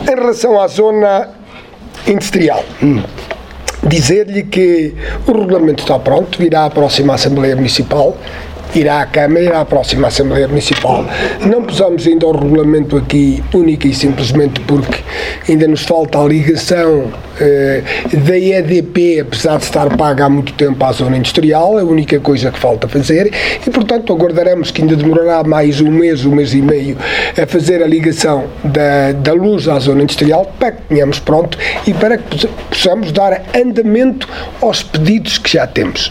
Em relação à zona industrial, dizer-lhe que o regulamento está pronto, virá à próxima Assembleia Municipal, irá à Câmara, irá à próxima Assembleia Municipal. Não pusemos ainda o regulamento aqui única e simplesmente porque ainda nos falta a ligação da EDP, apesar de estar paga há muito tempo à zona industrial, é a única coisa que falta fazer e, portanto, aguardaremos que ainda demorará mais um mês e meio a fazer a ligação da luz à zona industrial para que tenhamos pronto e para que possamos dar andamento aos pedidos que já temos.